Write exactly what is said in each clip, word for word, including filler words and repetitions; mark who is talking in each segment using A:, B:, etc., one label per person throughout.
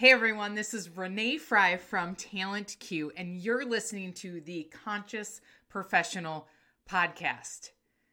A: Hey everyone, this is Renee Fry from Talent Q, and you're listening to the Conscious Professional Podcast.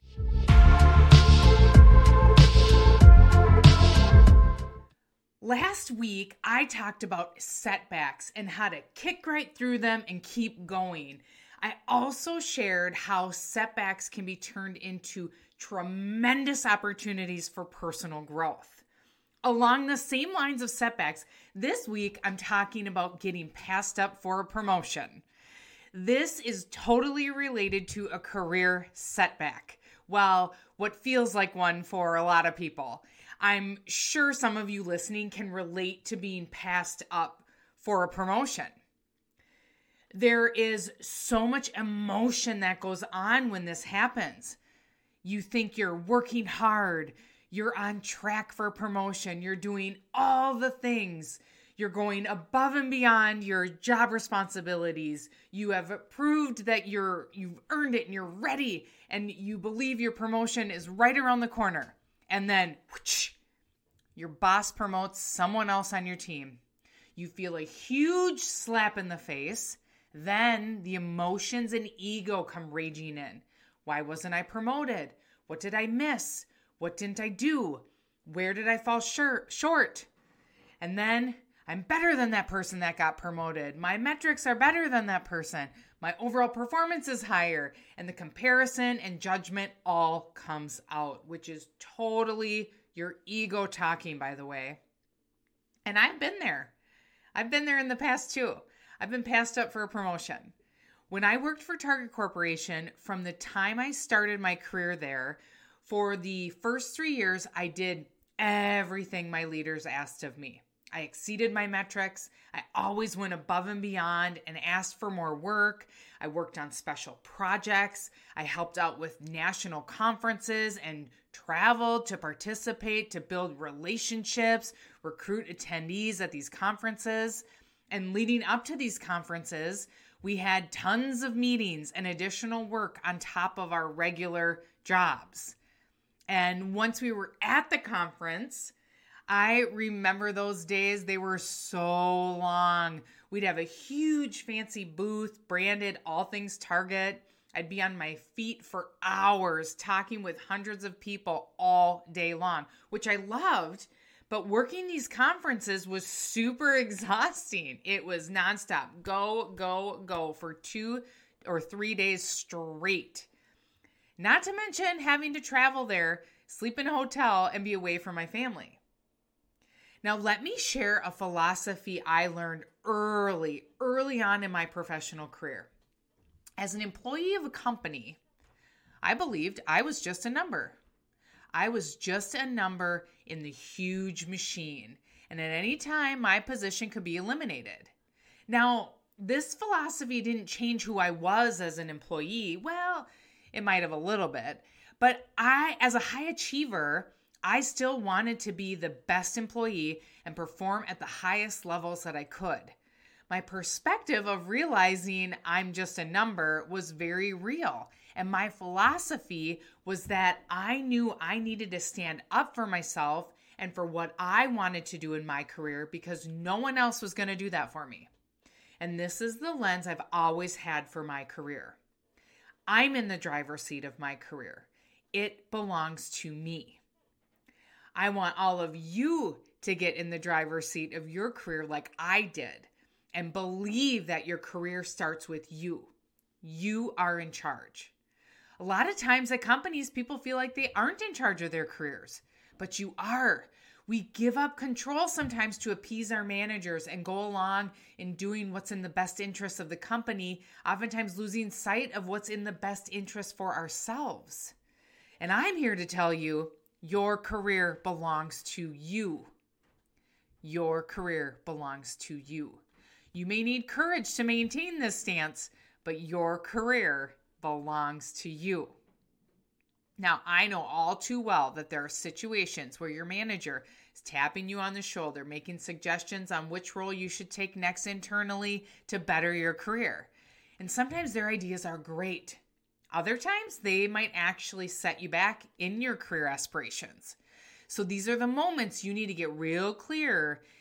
A: Last week, I talked about setbacks and how to kick right through them and keep going. I also shared how setbacks can be turned into tremendous opportunities for personal growth. Along the same lines of setbacks, this week I'm talking about getting passed up for a promotion. This is totally related to a career setback. Well, what feels like one for a lot of people. I'm sure some of you listening can relate to being passed up for a promotion. There is so much emotion that goes on when this happens. You think you're working hard. You're on track for a promotion. You're doing all the things. You're going above and beyond your job responsibilities. You have proved that you're, you've earned it and you're ready and you believe your promotion is right around the corner. And then whoosh, your boss promotes someone else on your team. You feel a huge slap in the face. Then the emotions and ego come raging in. Why wasn't I promoted? What did I miss? What didn't I do? Where did I fall short? And then I'm better than that person that got promoted. My metrics are better than that person. My overall performance is higher. And the comparison and judgment all comes out, which is totally your ego talking, by the way. And I've been there. I've been there in the past too. I've been passed up for a promotion. When I worked for Target Corporation, from the time I started my career there, for the first three years, I did everything my leaders asked of me. I exceeded my metrics. I always went above and beyond and asked for more work. I worked on special projects. I helped out with national conferences and traveled to participate, to build relationships, recruit attendees at these conferences. And leading up to these conferences, we had tons of meetings and additional work on top of our regular jobs. And once we were at the conference, I remember those days. They were so long. We'd have a huge fancy booth branded All Things Target. I'd be on my feet for hours talking with hundreds of people all day long, which I loved. But working these conferences was super exhausting. It was nonstop. Go, go, go for two or three days straight. Not to mention having to travel there, sleep in a hotel, and be away from my family. Now, let me share a philosophy I learned early, early on in my professional career. As an employee of a company, I believed I was just a number. I was just a number in the huge machine, and at any time, my position could be eliminated. Now, this philosophy didn't change who I was as an employee. Well, it might have a little bit, but I, as a high achiever, I still wanted to be the best employee and perform at the highest levels that I could. My perspective of realizing I'm just a number was very real. And my philosophy was that I knew I needed to stand up for myself and for what I wanted to do in my career because no one else was going to do that for me. And this is the lens I've always had for my career. I'm in the driver's seat of my career. It belongs to me. I want all of you to get in the driver's seat of your career like I did and believe that your career starts with you. You are in charge. A lot of times at companies, people feel like they aren't in charge of their careers, but you are. We give up control sometimes to appease our managers and go along in doing what's in the best interest of the company, oftentimes losing sight of what's in the best interest for ourselves. And I'm here to tell you, your career belongs to you. Your career belongs to you. You may need courage to maintain this stance, but your career belongs to you. Now, I know all too well that there are situations where your manager is tapping you on the shoulder, making suggestions on which role you should take next internally to better your career. And sometimes their ideas are great. Other times, they might actually set you back in your career aspirations. So these are the moments you need to get real clear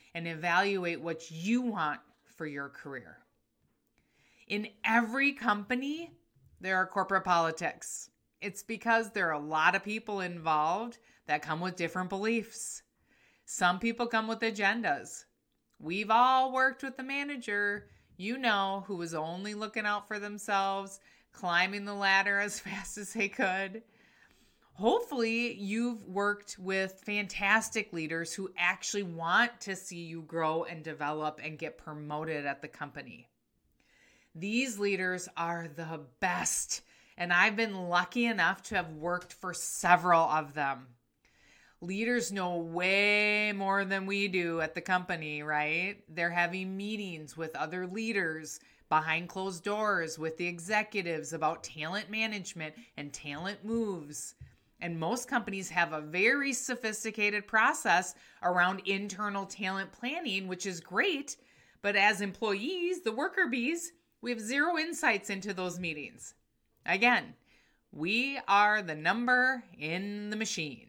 A: and evaluate what you want for your career. In every company, there are corporate politics. It's because there are a lot of people involved that come with different beliefs. Some people come with agendas. We've all worked with the manager, you know, who was only looking out for themselves, climbing the ladder as fast as they could. Hopefully, you've worked with fantastic leaders who actually want to see you grow and develop and get promoted at the company. These leaders are the best, and I've been lucky enough to have worked for several of them. Leaders know way more than we do at the company, right? They're having meetings with other leaders behind closed doors with the executives about talent management and talent moves. And most companies have a very sophisticated process around internal talent planning, which is great. But as employees, the worker bees, we have zero insights into those meetings. Again, we are the number in the machine.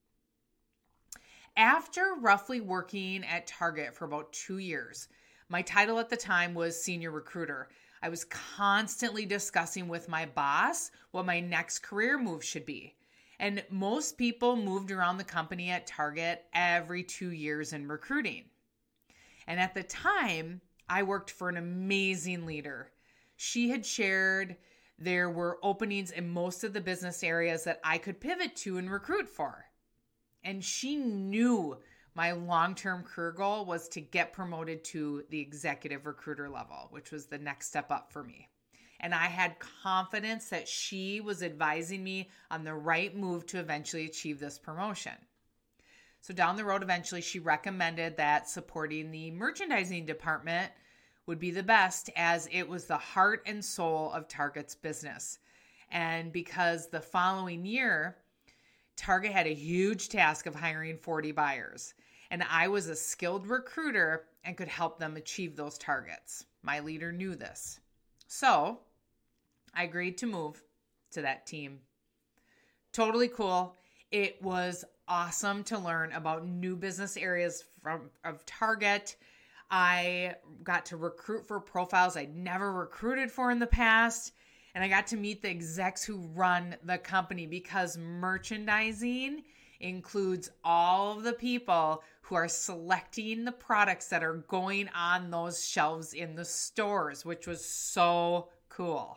A: After roughly working at Target for about two years, my title at the time was senior recruiter. I was constantly discussing with my boss what my next career move should be. And most people moved around the company at Target every two years in recruiting. And at the time, I worked for an amazing leader. She had shared there were openings in most of the business areas that I could pivot to and recruit for. And she knew my long-term career goal was to get promoted to the executive recruiter level, which was the next step up for me. And I had confidence that she was advising me on the right move to eventually achieve this promotion. So down the road, eventually, she recommended that supporting the merchandising department would be the best, as it was the heart and soul of Target's business. And because the following year, Target had a huge task of hiring forty buyers. And I was a skilled recruiter and could help them achieve those targets. My leader knew this. So I agreed to move to that team. Totally cool. It was awesome to learn about new business areas from of Target. I got to recruit for profiles I'd never recruited for in the past. And I got to meet the execs who run the company, because merchandising includes all of the people who are selecting the products that are going on those shelves in the stores, which was so cool.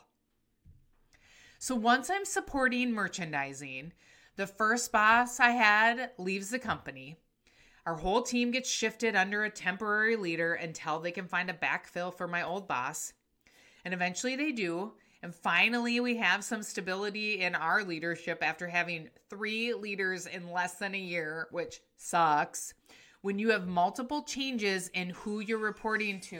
A: So once I'm supporting merchandising, the first boss I had leaves the company. Our whole team gets shifted under a temporary leader until they can find a backfill for my old boss. And eventually they do. And finally, we have some stability in our leadership after having three leaders in less than a year, which sucks. When you have multiple changes in who you're reporting to,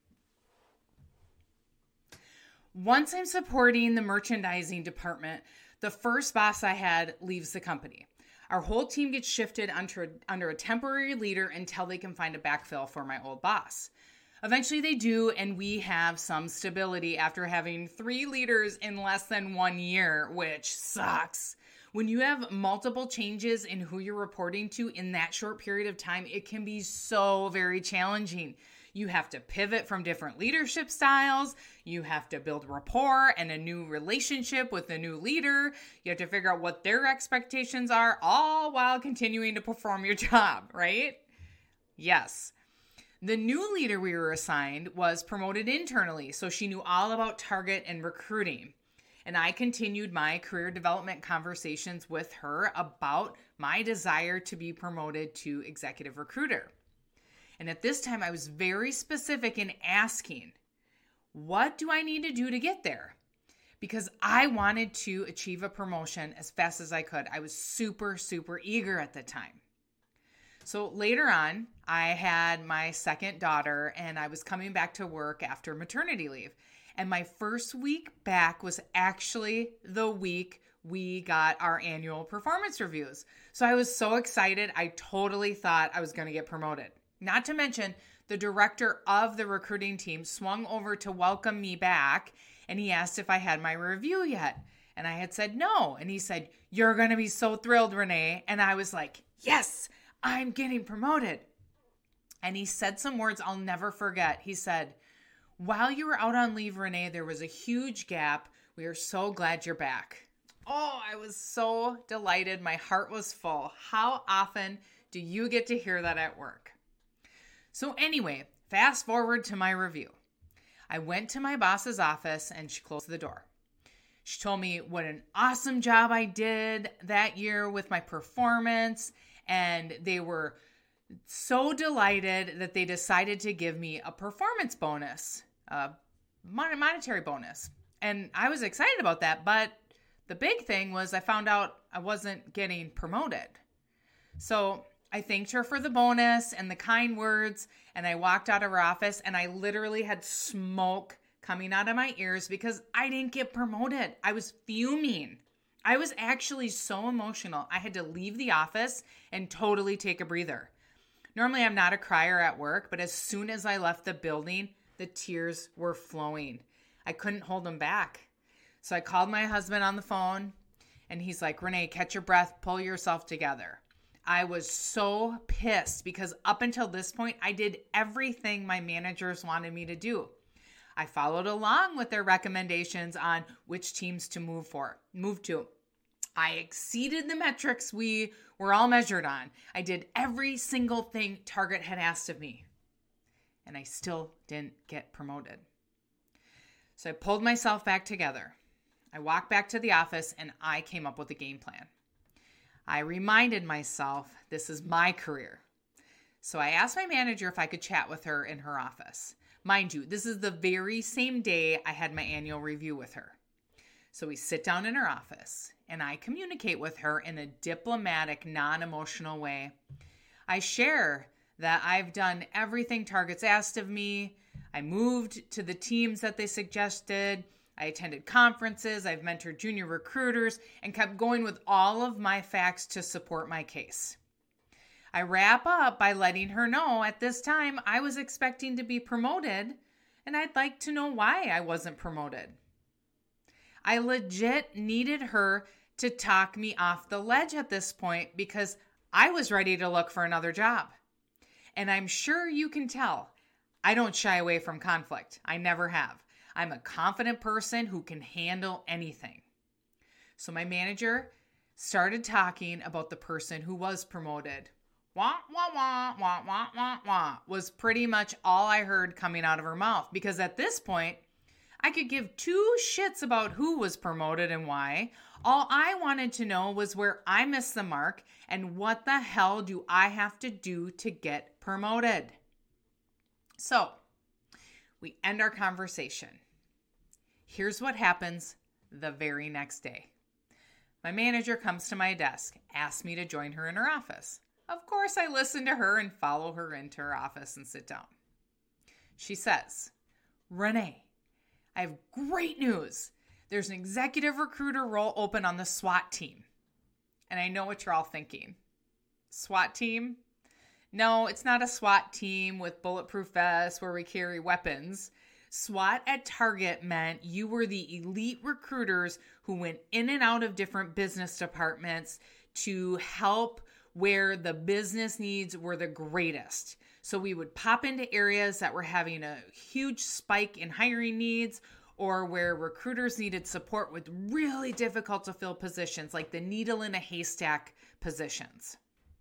A: once I'm supporting the merchandising department, The first boss I had leaves the company. Our whole team gets shifted under, under a temporary leader until they can find a backfill for my old boss. Eventually they do, and we have some stability after having three leaders in less than one year, which sucks. When you have multiple changes in who you're reporting to in that short period of time, it can be so very challenging. You have to pivot from different leadership styles. You have to build rapport and a new relationship with the new leader. You have to figure out what their expectations are, all while continuing to perform your job, right? Yes. The new leader we were assigned was promoted internally, so she knew all about target and recruiting. And I continued my career development conversations with her about my desire to be promoted to executive recruiter. And at this time, I was very specific in asking, what do I need to do to get there? Because I wanted to achieve a promotion as fast as I could. I was super, super eager at the time. So later on, I had my second daughter, and I was coming back to work after maternity leave. And my first week back was actually the week we got our annual performance reviews. So I was so excited. I totally thought I was going to get promoted. Not to mention, the director of the recruiting team swung over to welcome me back, and he asked if I had my review yet. And I had said no. And he said, "You're going to be so thrilled, Renee." And I was like, yes, I'm getting promoted. And he said some words I'll never forget. He said, "While you were out on leave, Renee, there was a huge gap. We are so glad you're back." Oh, I was so delighted. My heart was full. How often do you get to hear that at work? So anyway, fast forward to my review. I went to my boss's office and she closed the door. She told me what an awesome job I did that year with my performance, and they were so delighted that they decided to give me a performance bonus, a monetary bonus. And I was excited about that, but the big thing was I found out I wasn't getting promoted. So I thanked her for the bonus and the kind words, and I walked out of her office, and I literally had smoke coming out of my ears because I didn't get promoted. I was fuming. I was actually so emotional. I had to leave the office and totally take a breather. Normally, I'm not a crier at work, but as soon as I left the building, the tears were flowing. I couldn't hold them back. So I called my husband on the phone, and he's like, "Renee, catch your breath, pull yourself together." I was so pissed because up until this point, I did everything my managers wanted me to do. I followed along with their recommendations on which teams to move for, move to. I exceeded the metrics we were all measured on. I did every single thing Target had asked of me, and I still didn't get promoted. So I pulled myself back together. I walked back to the office, and I came up with a game plan. I reminded myself this is my career. So I asked my manager if I could chat with her in her office. Mind you, this is the very same day I had my annual review with her. So we sit down in her office, and I communicate with her in a diplomatic, non-emotional way. I share that I've done everything Target's asked of me. I moved to the teams that they suggested. I attended conferences, I've mentored junior recruiters, and kept going with all of my facts to support my case. I wrap up by letting her know at this time I was expecting to be promoted, and I'd like to know why I wasn't promoted. I legit needed her to talk me off the ledge at this point because I was ready to look for another job. And I'm sure you can tell, I don't shy away from conflict. I never have. I'm a confident person who can handle anything. So my manager started talking about the person who was promoted. Wah, wah, wah, wah, wah, wah, wah, was pretty much all I heard coming out of her mouth. Because at this point, I could give two shits about who was promoted and why. All I wanted to know was where I missed the mark and what the hell do I have to do to get promoted. So we end our conversation. Here's what happens the very next day. My manager comes to my desk, asks me to join her in her office. Of course, I listen to her and follow her into her office and sit down. She says, "Renee, I have great news. there's an executive recruiter role open on the SWAT team. And I know what you're all thinking. SWAT team? No, it's not a SWAT team with bulletproof vests where we carry weapons. SWAT at Target meant you were the elite recruiters who went in and out of different business departments to help where the business needs were the greatest. So we would pop into areas that were having a huge spike in hiring needs, or where recruiters needed support with really difficult to fill positions, like the needle in a haystack positions.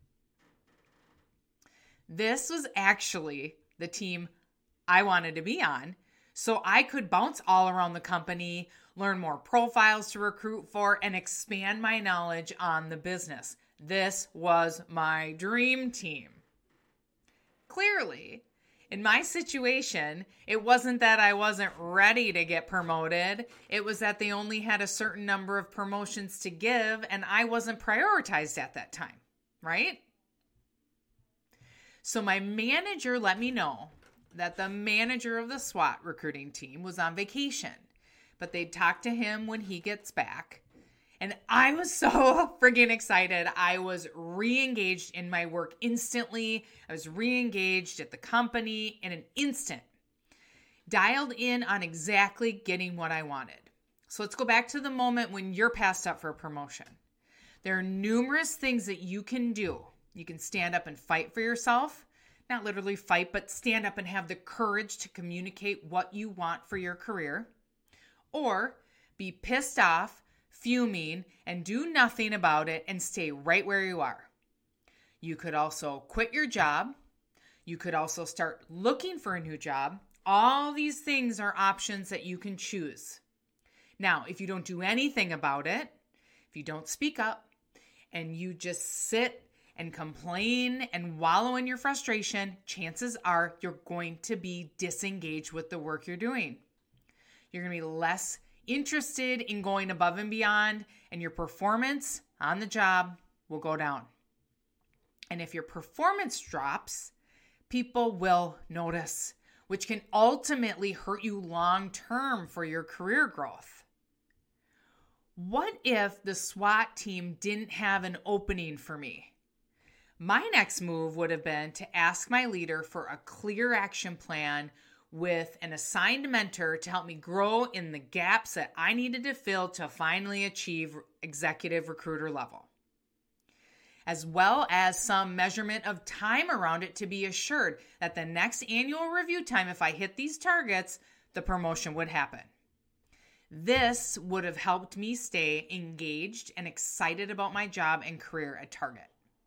A: This was actually the team I wanted to be on, so I could bounce all around the company, learn more profiles to recruit for, and expand my knowledge on the business. This was my dream team. Clearly, in my situation, it wasn't that I wasn't ready to get promoted. It was that they only had a certain number of promotions to give, and I wasn't prioritized at that time, right? So my manager let me know that the manager of the SWAT recruiting team was on vacation, but they'd talk to him when he gets back. And I was so friggin' excited. I was re-engaged in my work instantly. I was re-engaged at the company in an instant. Dialed in on exactly getting what I wanted. So let's go back to the moment when you're passed up for a promotion. There are numerous things that you can do. You can stand up and fight for yourself. Not literally fight, but stand up and have the courage to communicate what you want for your career. Or be pissed off, fuming, and do nothing about it and stay right where you are. You could also quit your job. You could also start looking for a new job. All these things are options that you can choose. Now, if you don't do anything about it, if you don't speak up, and you just sit and complain and wallow in your frustration, chances are you're going to be disengaged with the work you're doing. You're going to be less interested in going above and beyond, and your performance on the job will go down. And if your performance drops, people will notice, which can ultimately hurt you long term for your career growth. What if the SWAT team didn't have an opening for me? My next move would have been to ask my leader for a clear action plan with an assigned mentor to help me grow in the gaps that I needed to fill to finally achieve executive recruiter level, as well as some measurement of time around it to be assured that the next annual review time, if I hit these targets, the promotion would happen. This would have helped me stay engaged and excited about my job and career at Target.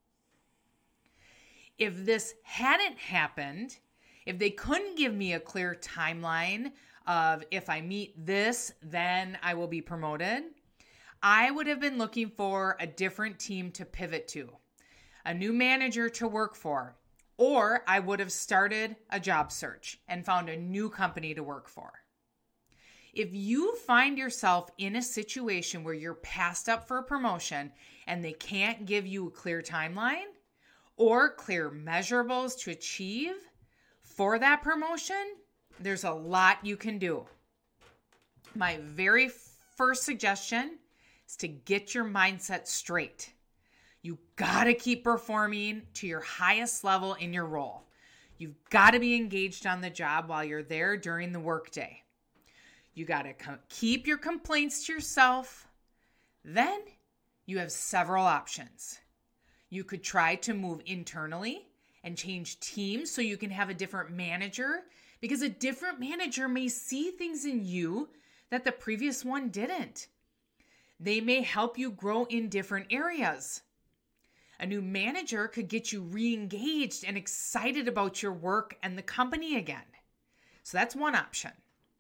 A: If this hadn't happened, if they couldn't give me a clear timeline of if I meet this, then I will be promoted, I would have been looking for a different team to pivot to, a new manager to work for, or I would have started a job search and found a new company to work for. If you find yourself in a situation where you're passed up for a promotion and they can't give you a clear timeline or clear measurables to achieve for that promotion, there's a lot you can do. My very first suggestion is to get your mindset straight. You gotta keep performing to your highest level in your role. You've gotta be engaged on the job while you're there during the workday. You gotta com- keep your complaints to yourself. Then you have several options. You could try to move internally and change teams so you can have a different manager, because a different manager may see things in you that the previous one didn't. They may help you grow in different areas. A new manager could get you re-engaged and excited about your work and the company again. So that's one option.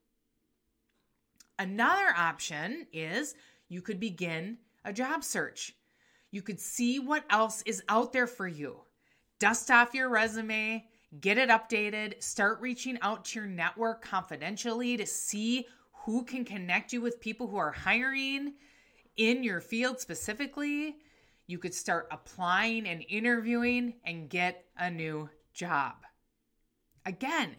A: Another option is you could begin a job search. You could see what else is out there for you. Dust off your resume, get it updated, start reaching out to your network confidentially to see who can connect you with people who are hiring in your field specifically. You could start applying and interviewing and get a new job. Again,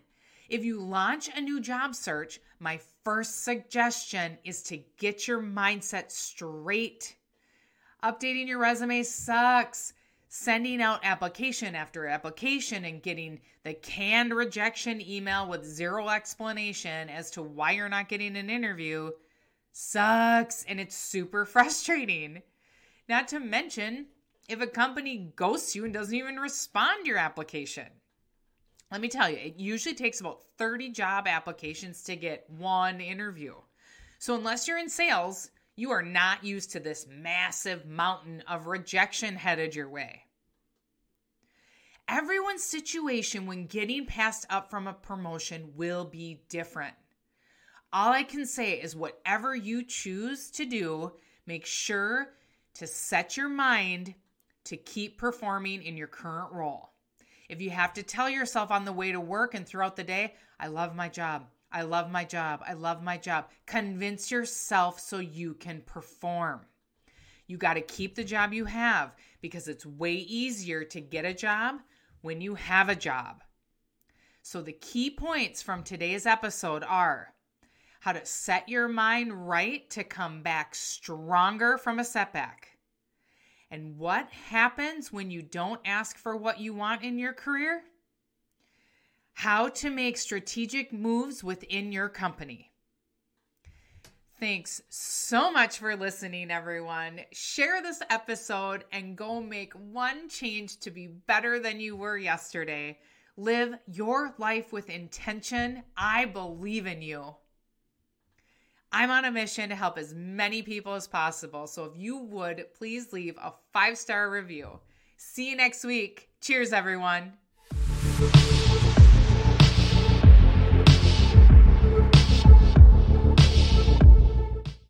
A: If you launch a new job search, my first suggestion is to get your mindset straight. Updating your resume sucks. Sending out application after application and getting the canned rejection email with zero explanation as to why you're not getting an interview sucks, and it's super frustrating. Not to mention, if a company ghosts you and doesn't even respond to your application. Let me tell you, it usually takes about thirty job applications to get one interview. So unless you're in sales, you are not used to this massive mountain of rejection headed your way. Everyone's situation when getting passed up from a promotion will be different. All I can say is whatever you choose to do, make sure to set your mind to keep performing in your current role. If you have to tell yourself on the way to work and throughout the day, I love my job. I love my job. I love my job. Convince yourself so you can perform. You got to keep the job you have because it's way easier to get a job when you have a job. So the key points from today's episode are how to set your mind right to come back stronger from a setback, and what happens when you don't ask for what you want in your career, how to make strategic moves within your company. Thanks so much for listening, everyone. Share this episode and go make one change to be better than you were yesterday. Live your life with intention. I believe in you. I'm on a mission to help as many people as possible. So if you would, please leave a five-star review. See you next week. Cheers, everyone.